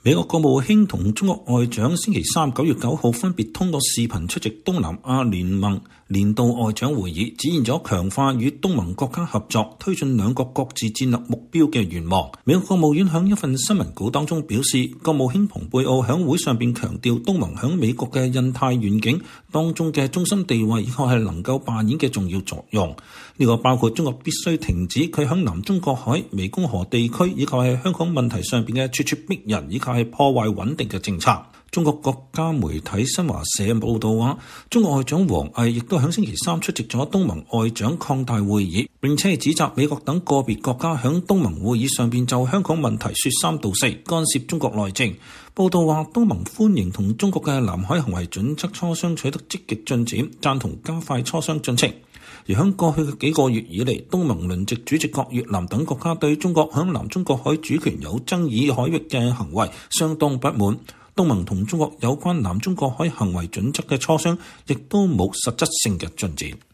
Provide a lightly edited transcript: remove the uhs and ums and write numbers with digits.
美國國務卿同中國外長星期三9月9號分別通過視頻出席東南亞聯盟年度外長會議，展現咗強化與東盟國家合作、推進兩國各自戰略目標嘅願望。美國國務院響一份新聞稿當中表示，國務卿蓬佩奧響會上邊強調東盟響美國嘅印太願景當中嘅中心地位，以及係能夠扮演嘅重要作用。呢個包括中國必須停止佢響南中國海、湄公河地區以及係香港問題上邊嘅咄咄逼人，以及係破壞穩定嘅政策。中國國家媒體新華社報道話，中國外長王毅亦都喺星期三出席咗東盟外長擴大會議，並且係指責美國等個別國家喺東盟會議上邊就香港問題說三道四，干涉中國內政。報道話，東盟歡迎同中國嘅南海行為準則磋商取得積極進展，贊同加快磋商進程。而喺過去嘅幾個月以嚟，東盟輪值主席國越南等國家對中國喺南中國海主權有爭議海域嘅行為相當不滿。東盟同中國有關南中國海行為準則嘅磋商亦都冇實質性嘅進展。